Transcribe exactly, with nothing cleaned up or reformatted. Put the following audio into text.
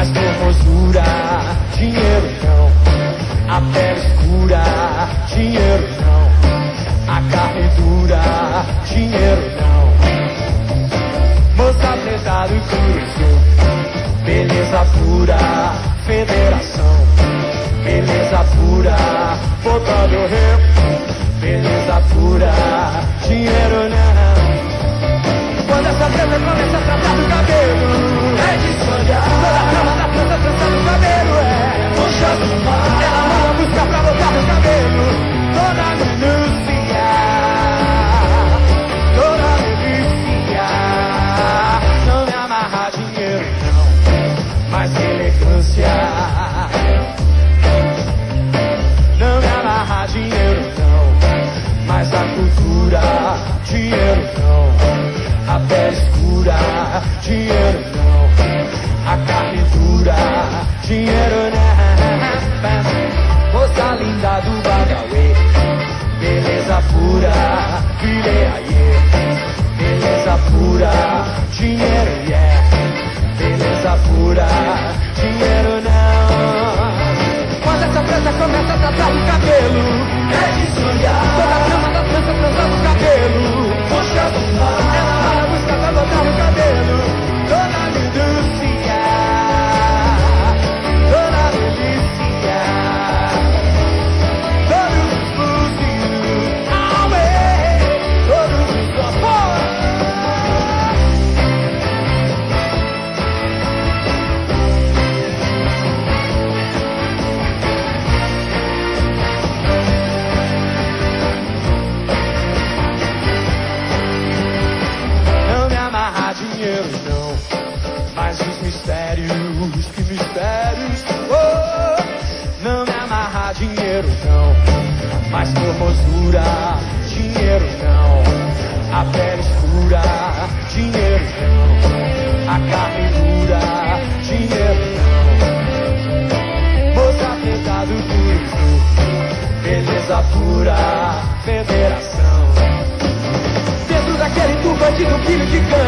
Mas formosura, dinheiro não. A pele escura, dinheiro não. A carne dura, dinheiro não. Moça preta do cruzou, beleza pura, federação. Beleza pura, botando o rio. Beleza pura, dinheiro não. Quando essa preta começa a tratar do cabelo, é de sonhar. Toda a cama da preta trançando o cabelo, é puxa do mar. Ela manda buscar pra botar no cabelo. Toda minúcia, toda delícia. Não me amarra dinheiro não, mas elegância. Não me amarra dinheiro não, mas a cultura, dinheiro não. A pele escura, dinheiro não. A carne dura, dinheiro não. Moça linda do Badawi, beleza pura, filé aie. Beleza pura, dinheiro yeah. Beleza pura, dinheiro não. Quando essa preta começa a tratar do cabelo, é de sonhar. Toda a cama da trança transando o cabelo, puxa do mar. Ela vai buscar pra botar no cabelo. Toda minúcia, toda delícia. Todos os fuzis, away. Todos os vapores. Dinheiro não, mas os mistérios, que mistérios, oh, não me amarra dinheiro não, mas formosura, dinheiro não, a pele escura, dinheiro não, a carne dura, dinheiro não, moça preta do curso, beleza pura, federação. Dentro daquele tubo bandido, filho de cana.